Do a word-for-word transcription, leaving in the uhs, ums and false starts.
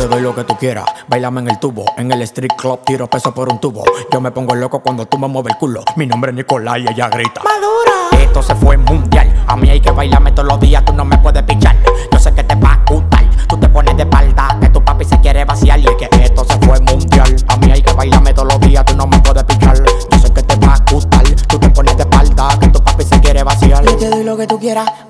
te doy lo que tú quieras, bailame en el tubo. En el street club tiro peso por un tubo. Yo me pongo loco cuando tú me mueves el culo. Mi nombre es Nicolás y ella grita Madura. Esto se fue mundial. A mí hay que bailarme todos los días, tú no me puedes pichar. Yo sé